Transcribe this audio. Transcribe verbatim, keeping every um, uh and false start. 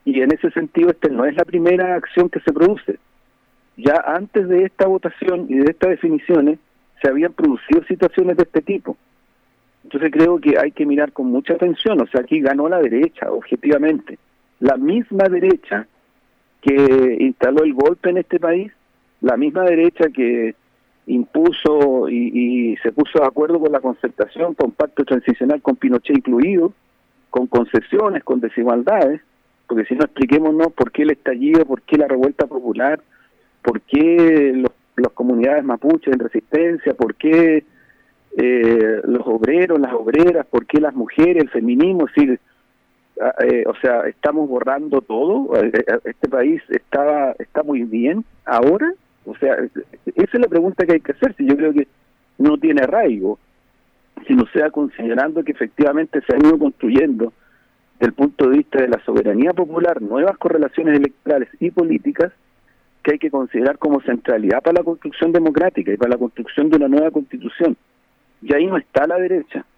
Y en ese sentido, esta no es la primera acción que se produce. Ya antes de esta votación y de estas definiciones, se habían producido situaciones de este tipo. Entonces creo que hay que mirar con mucha atención. O sea, aquí ganó la derecha, objetivamente. La misma derecha que instaló el golpe en este país, la misma derecha que impuso y, y se puso de acuerdo con la concertación, con pacto transicional con Pinochet incluido, con concesiones, con desigualdades, porque si no, expliquémonos por qué el estallido, por qué la revuelta popular, por qué los, las comunidades mapuches en resistencia, por qué eh, los obreros, las obreras, por qué las mujeres, el feminismo, es decir, eh, o sea, estamos borrando todo, este país estaba está muy bien ahora, o sea, esa es la pregunta que hay que hacerse. Yo creo que no tiene arraigo, sino sea considerando que efectivamente se han ido construyendo desde el punto de vista de la soberanía popular nuevas correlaciones electorales y políticas que hay que considerar como centralidad para la construcción democrática y para la construcción de una nueva constitución. Y ahí no está la derecha.